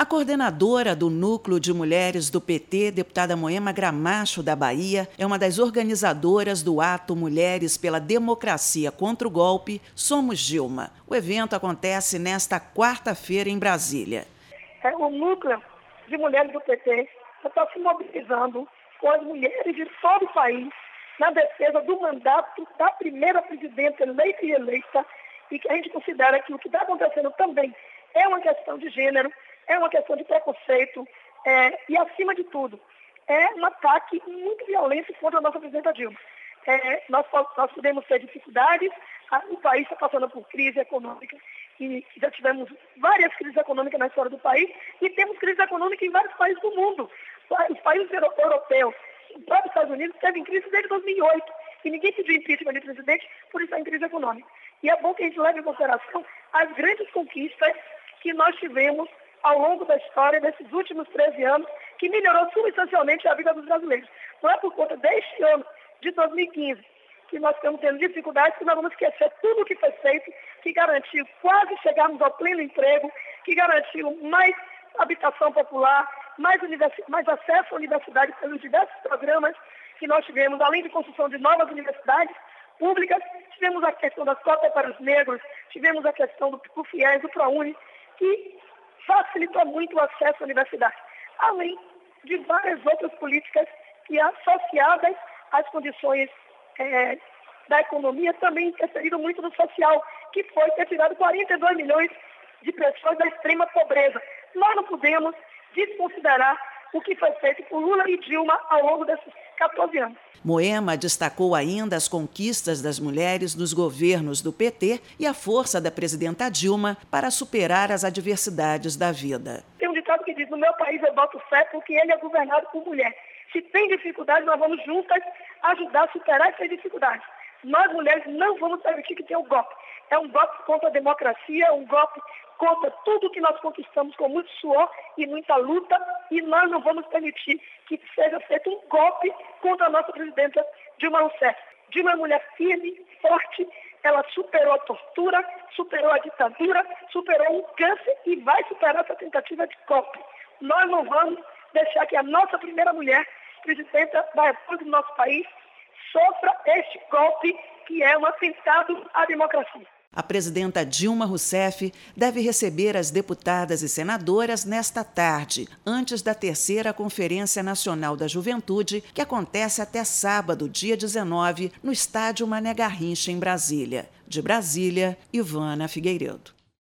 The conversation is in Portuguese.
coordenadora do Núcleo de Mulheres do PT, deputada Moema Gramacho, da Bahia, é uma das organizadoras do ato Mulheres pela Democracia contra o Golpe, Somos Dilma. O evento acontece nesta quarta-feira em Brasília. O Núcleo de Mulheres do PT está se mobilizando com as mulheres de todo o país na defesa do mandato da primeira presidenta eleita e reeleita, e que a gente considera que o que está acontecendo também é uma questão de gênero, é uma questão de preconceito e, acima de tudo, é um ataque muito violento contra a nossa presidenta Dilma. Nós podemos ter dificuldades, o país está passando por crise econômica e já tivemos várias crises econômicas na história do país e temos crise econômica em vários países do mundo. Os países europeus, o próprio Estados Unidos, teve em crise desde 2008 e ninguém pediu impeachment de presidente por estar em crise econômica. E é bom que a gente leve em consideração as grandes conquistas que nós tivemos ao longo da história desses últimos 13 anos, que melhorou substancialmente a vida dos brasileiros. Não é por conta deste ano de 2015 que nós estamos tendo dificuldades, que nós vamos esquecer tudo o que foi feito, que garantiu quase chegarmos ao pleno emprego, que garantiu mais habitação popular, mais acesso à universidade pelos diversos programas que nós tivemos, além de construção de novas universidades públicas, tivemos a questão das cotas para os negros, tivemos a questão do FIES, do ProUni, que facilitou muito o acesso à universidade, além de várias outras políticas que, associadas às condições da economia, também interferiram muito no social, que foi ter tirado 42 milhões de pessoas da extrema pobreza. Nós não podemos desconsiderar o que foi feito por Lula e Dilma ao longo desses 14 anos. Moema destacou ainda as conquistas das mulheres nos governos do PT e a força da presidenta Dilma para superar as adversidades da vida. Tem um ditado que diz: no meu país eu boto fé porque ele é governado por mulher. Se tem dificuldade, nós vamos juntas ajudar a superar essas dificuldades. Nós, mulheres, não vamos permitir que tenha um golpe. É um golpe contra a democracia, é um golpe contra tudo que nós conquistamos com muito suor e muita luta, e nós não vamos permitir que seja feito um golpe contra a nossa presidenta Dilma Rousseff. Dilma é uma mulher firme, forte, ela superou a tortura, superou a ditadura, superou o câncer e vai superar essa tentativa de golpe. Nós não vamos deixar que a nossa primeira mulher presidenta da República do nosso país sofra este golpe que é um atentado à democracia. A presidenta Dilma Rousseff deve receber as deputadas e senadoras nesta tarde, antes da terceira Conferência Nacional da Juventude, que acontece até sábado, dia 19, no estádio Mané Garrincha, em Brasília. De Brasília, Ivana Figueiredo.